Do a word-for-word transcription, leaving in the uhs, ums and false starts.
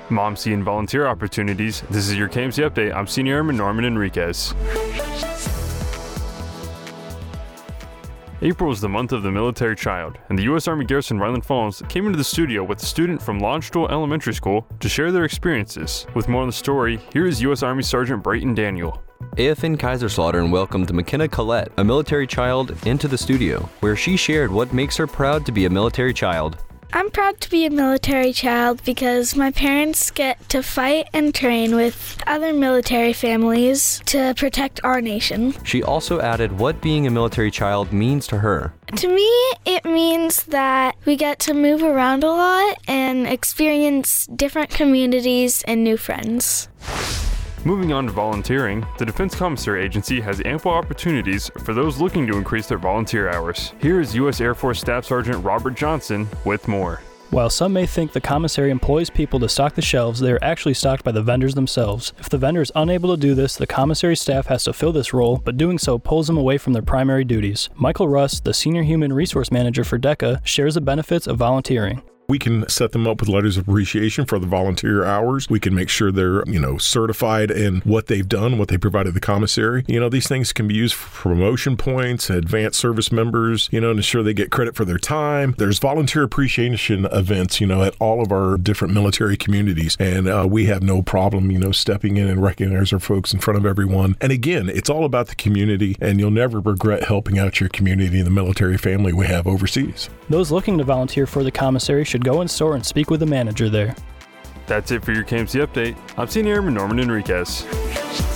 Mom seeing volunteer opportunities. This is your K M C Update. I'm Senior Airman Norman Enriquez. April is the month of the military child, and the U S Army Garrison Ryland Falls came into the studio with a student from Launchstoel Elementary School to share their experiences. With more on the story, here is U S Army Sergeant Brayton Daniel. A F N Kaiserslautern welcomed McKenna Collette, a military child, into the studio, where she shared what makes her proud to be a military child. I'm proud to be a military child because my parents get to fight and train with other military families to protect our nation. She also added what being a military child means to her. To me, it means that we get to move around a lot and experience different communities and new friends. Moving on to volunteering, the Defense Commissary Agency has ample opportunities for those looking to increase their volunteer hours. Here is U S Air Force Staff Sergeant Robert Johnson with more. While some may think the commissary employs people to stock the shelves, they are actually stocked by the vendors themselves. If the vendor is unable to do this, the commissary staff has to fill this role, but doing so pulls them away from their primary duties. Michael Russ, the Senior Human Resource Manager for DECA, shares the benefits of volunteering. We can set them up with letters of appreciation for the volunteer hours. We can make sure they're, you know, certified in what they've done, what they provided the commissary. You know, these things can be used for promotion points, advanced service members, you know, to ensure they get credit for their time. There's volunteer appreciation events, you know, at all of our different military communities. And uh, we have no problem, you know, stepping in and recognizing our folks in front of everyone. And again, it's all about the community, and you'll never regret helping out your community and the military family we have overseas. Those looking to volunteer for the commissary should go in store and speak with the manager there. That's it for your K M C Update. I'm Senior Airman Norman Enriquez.